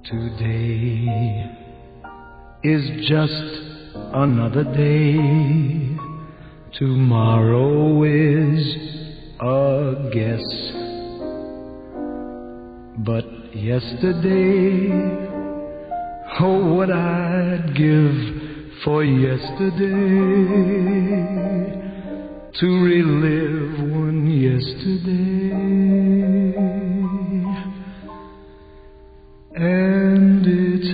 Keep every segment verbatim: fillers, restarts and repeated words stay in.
Today is just another day. Tomorrow is a guess. But yesterday, oh, what I'd give for yesterday, to relive one yesterday and its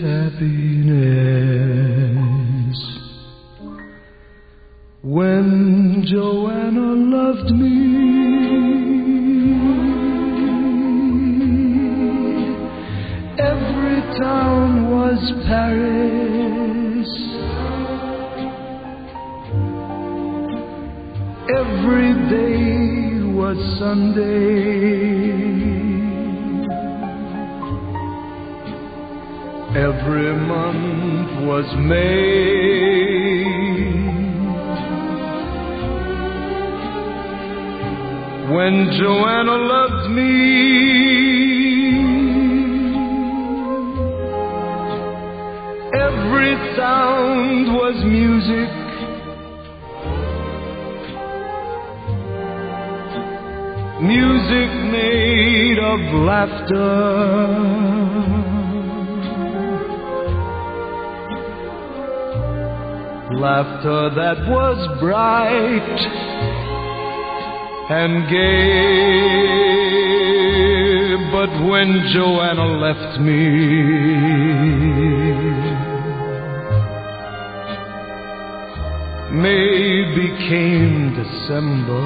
happiness. When Joanna loved me, every town was Paris, every day was Sunday, every month was May. When Joanna loved me, every sound was music, music made of laughter, laughter that was bright and gay. But when Joanna left me, May became December,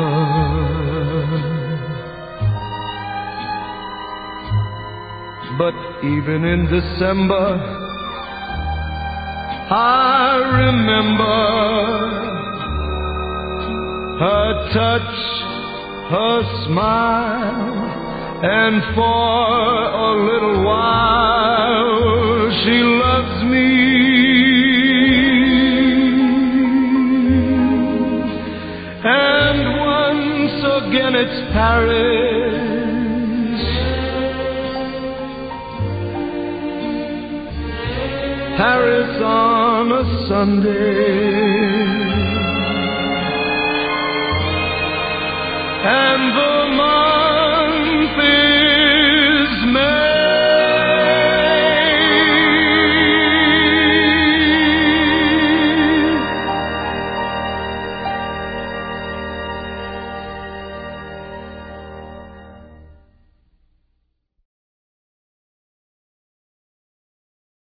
but even in December I remember her touch, her smile, and for a little while she loves me. And once again it's Paris, Paris on a Sunday, and the